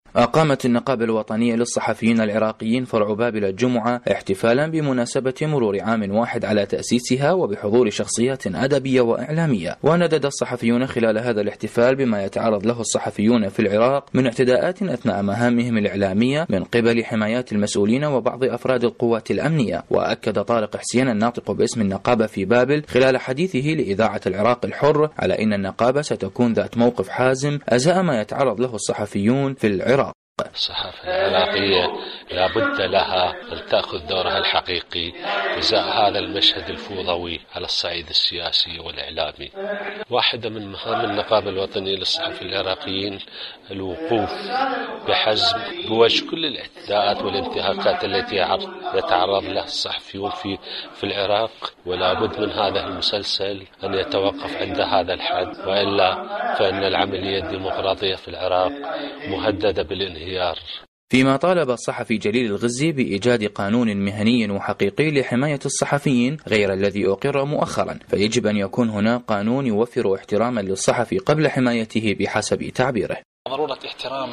أقامت النقابة الوطنية للصحفيين العراقيين فرع بابل الجمعة احتفالا بمناسبة مرور عام واحد على تأسيسها وبحضور شخصيات أدبية وإعلامية. وندد الصحفيون خلال هذا الاحتفال بما يتعرض له الصحفيون في العراق من اعتداءات أثناء مهامهم الإعلامية من قبل حمايات المسؤولين وبعض أفراد القوات الأمنية. وأكد طارق حسين الناطق باسم النقابة في بابل خلال حديثه لإذاعة العراق الحر على أن النقابة ستكون ذات موقف حازم أزاء ما يتعرض له الصحفيون في العراق. الصحافة العراقية لابد لها أن تأخذ دورها الحقيقي إزاء هذا المشهد الفوضوي على الصعيد السياسي والإعلامي. واحدة من مهام النقابة الوطنية للصحفيين العراقيين الوقوف بحزم بوجه كل الاعتداءات والانتهاكات التي يتعرض لها الصحفيون في العراق، ولا بد من هذا المسلسل أن يتوقف عند هذا الحد، وإلا فإن العملية الديمقراطية في العراق مهددة بالانهيار. فيما طالب الصحفي جليل الغزي بإيجاد قانون مهني وحقيقي لحماية الصحفيين غير الذي أقر مؤخرا، فيجب أن يكون هناك قانون يوفر احتراما للصحفي قبل حمايته بحسب تعبيره. ضرورة احترام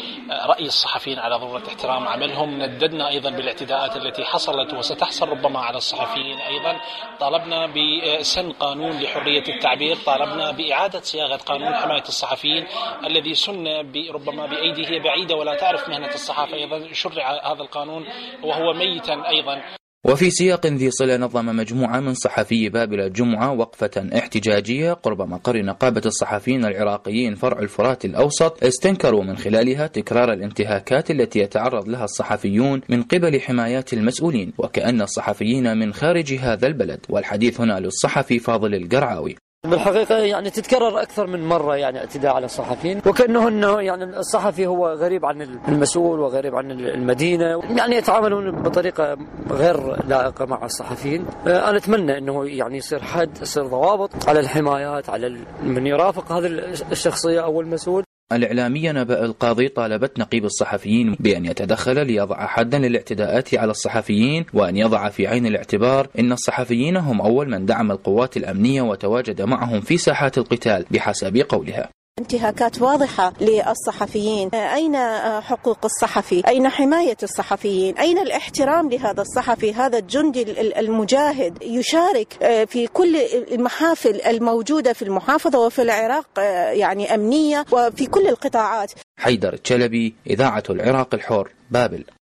رأي الصحفيين، على ضرورة احترام عملهم. نددنا أيضا بالاعتداءات التي حصلت وستحصل ربما على الصحفيين. أيضا طالبنا بسن قانون لحرية التعبير، طالبنا بإعادة صياغة قانون حماية الصحفيين الذي سن ربما بأيديه بعيدة ولا تعرف مهنة الصحافة. أيضا شرع هذا القانون وهو ميتا أيضا. وفي سياق ذي صلة نظم مجموعة من صحفي بابل الجمعة وقفة احتجاجية قرب مقر نقابة الصحفيين العراقيين فرع الفرات الأوسط، استنكروا من خلالها تكرار الانتهاكات التي يتعرض لها الصحفيون من قبل حمايات المسؤولين، وكأن الصحفيين من خارج هذا البلد. والحديث هنا للصحفي فاضل القرعاوي. بالحقيقة يعني تتكرر أكثر من مرة يعني اعتداء على الصحفيين، وكأنه يعني الصحفي هو غريب عن المسؤول وغريب عن المدينة، يعني يتعاملون بطريقة غير لائقة مع الصحفيين. أنا أتمنى أنه يعني يصير حد، يصير ضوابط على الحمايات، على من يرافق هذه الشخصية أو المسؤول. الإعلامية نبأ القاضي طالبت نقيب الصحفيين بأن يتدخل ليضع حدا للاعتداءات على الصحفيين، وأن يضع في عين الاعتبار أن الصحفيين هم أول من دعم القوات الأمنية وتواجد معهم في ساحات القتال بحسب قولها. انتهاكات واضحة للصحفيين. أين حقوق الصحفي؟ أين حماية الصحفيين؟ أين الاحترام لهذا الصحفي، هذا الجندي المجاهد يشارك في كل المحافل الموجودة في المحافظة وفي العراق، يعني أمنية، وفي كل القطاعات. حيدر الشلبي، إذاعة العراق الحر، بابل.